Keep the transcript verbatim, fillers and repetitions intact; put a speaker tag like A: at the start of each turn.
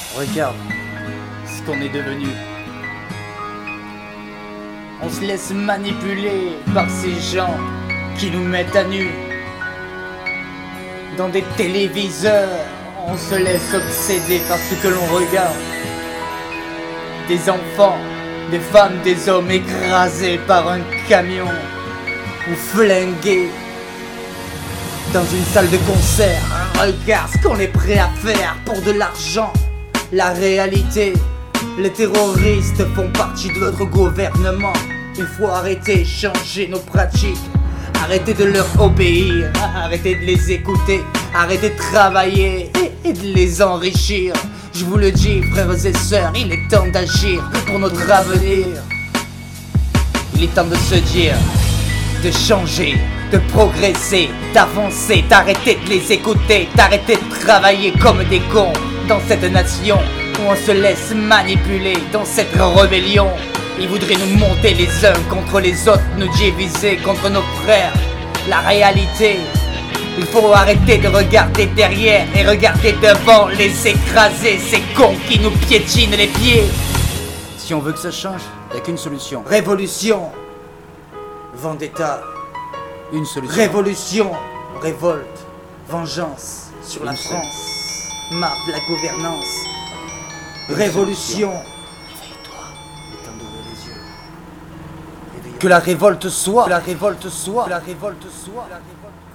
A: Regarde ce qu'on est devenu. On se laisse manipuler par ces gens qui nous mettent à nu. Dans des téléviseurs, on se laisse obséder par ce que l'on regarde. Des enfants, des femmes, des hommes écrasés par un camion ou flingués dans une salle de concert. Regarde ce qu'on est prêt à faire pour de l'argent. La réalité, les terroristes font partie de notre gouvernement. Il faut arrêter, changer nos pratiques. Arrêter de leur obéir, arrêter de les écouter, arrêter de travailler et de les enrichir. Je vous le dis, frères et sœurs, il est temps d'agir pour notre avenir. Il est temps de se dire, de changer, de progresser, d'avancer, d'arrêter de les écouter, d'arrêter de travailler comme des cons dans cette nation où on se laisse manipuler dans cette rébellion. Ils voudraient nous monter les uns contre les autres, nous diviser contre nos frères. La réalité, il faut arrêter de regarder derrière et regarder devant, les écraser, ces cons qui nous piétinent les pieds. Si on veut que ça change, il n'y a qu'une solution. Révolution, vendetta, une solution. Révolution, révolte, vengeance sur la France, marre de la gouvernance. Révolution. Que la révolte soit, que la révolte soit, que la révolte soit, que la révolte soit.